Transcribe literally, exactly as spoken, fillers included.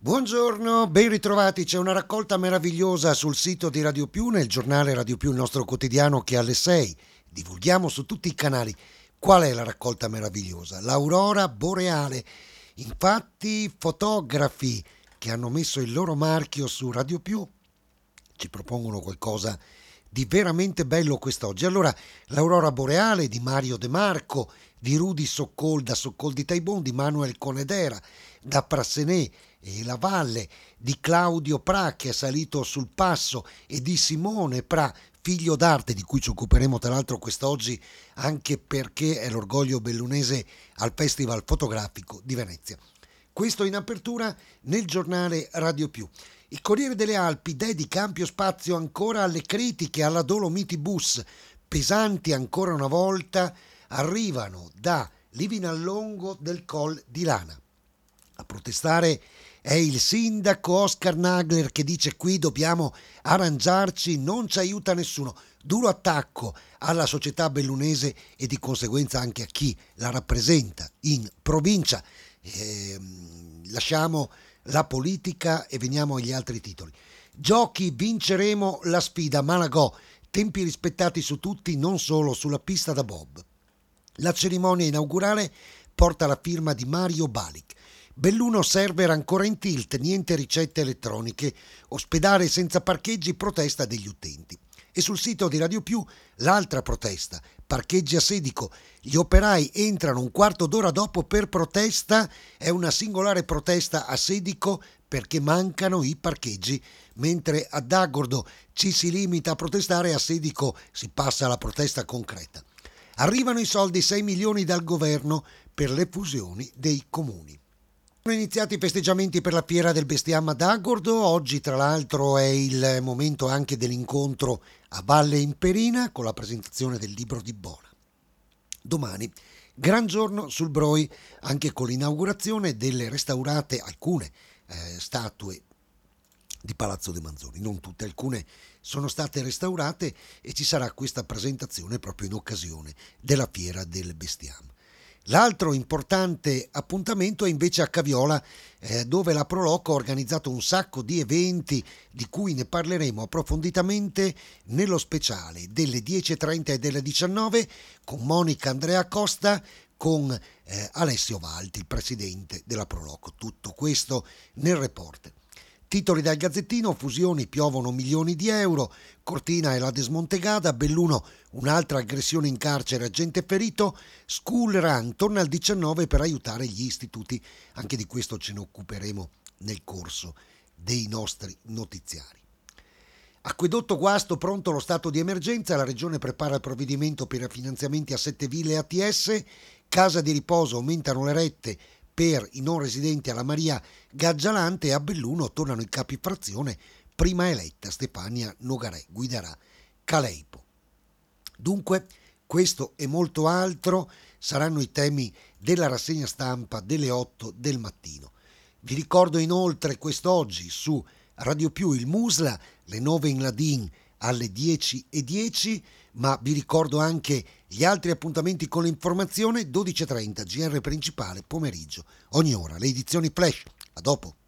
Buongiorno, ben ritrovati. C'è una raccolta meravigliosa sul sito di Radio Più, nel giornale Radio Più, il nostro quotidiano che alle sei divulghiamo su tutti i canali. Qual è la raccolta meravigliosa? L'aurora boreale. Infatti, fotografi che hanno messo il loro marchio su Radio Più ci propongono qualcosa di veramente bello quest'oggi. Allora, l'aurora boreale di Mario De Marco, di Rudy Soccol da Soccol di Taibon, di Manuel Conedera da Prassené e La Valle, di Claudio Pra che è salito sul passo e di Simone Pra, figlio d'arte, di cui ci occuperemo tra l'altro quest'oggi anche perché è l'orgoglio bellunese al Festival Fotografico di Venezia. Questo in apertura nel giornale Radio Più. Il Corriere delle Alpi dedica ampio spazio ancora alle critiche alla Dolomiti Bus, pesanti ancora una volta, arrivano da Livinallongo del Col di Lana. A protestare è il sindaco Oscar Nagler che dice: qui dobbiamo arrangiarci, non ci aiuta nessuno. Duro attacco alla società bellunese e di conseguenza anche a chi la rappresenta in provincia. Eh, lasciamo la politica e veniamo agli altri titoli. Giochi, vinceremo la sfida Malagò, tempi rispettati su tutti, non solo sulla pista da bob. La cerimonia inaugurale porta la firma di Mario Balic. Belluno server ancora in tilt, niente ricette elettroniche, ospedale senza parcheggi, protesta degli utenti. E sul sito di Radio Più l'altra protesta, parcheggi a Sedico, gli operai entrano un quarto d'ora dopo per protesta, è una singolare protesta a Sedico perché mancano i parcheggi, mentre ad Agordo ci si limita a protestare, a Sedico si passa alla protesta concreta. Arrivano i soldi, sei milioni dal governo per le fusioni dei comuni. Sono iniziati i festeggiamenti per la fiera del bestiame ad Agordo. Oggi tra l'altro è il momento anche dell'incontro a Valle Imperina con la presentazione del libro di Bona. Domani gran giorno sul Broi, anche con l'inaugurazione delle restaurate alcune eh, statue di Palazzo De Manzoni, non tutte, alcune sono state restaurate e ci sarà questa presentazione proprio in occasione della fiera del bestiame. L'altro importante appuntamento è invece a Caviola, eh, dove la Proloco ha organizzato un sacco di eventi di cui ne parleremo approfonditamente nello speciale delle dieci e trenta e delle diciannove con Monica Andrea Costa, con eh, Alessio Valti, il presidente della Proloco. Tutto questo nel report. Titoli dal Gazzettino: fusioni, piovono milioni di euro, Cortina e la Desmontegada, Belluno un'altra aggressione in carcere, agente ferito, School Run torna al diciannove per aiutare gli istituti, anche di questo ce ne occuperemo nel corso dei nostri notiziari. Acquedotto Guasto, pronto lo stato di emergenza, la regione prepara il provvedimento per i finanziamenti a sette ville A T S, casa di riposo aumentano le rette per i non residenti alla Maria Gaggialante e a Belluno tornano i capi frazione, prima eletta Stefania Nogarè guiderà Caleipo. Dunque, questo e molto altro saranno i temi della rassegna stampa delle otto del mattino. Vi ricordo inoltre quest'oggi su Radio Più il Musla, le nove in Ladin alle dieci e dieci, ma vi ricordo anche gli altri appuntamenti con l'informazione: dodici e trenta G R principale, pomeriggio, ogni ora, le edizioni flash. A dopo.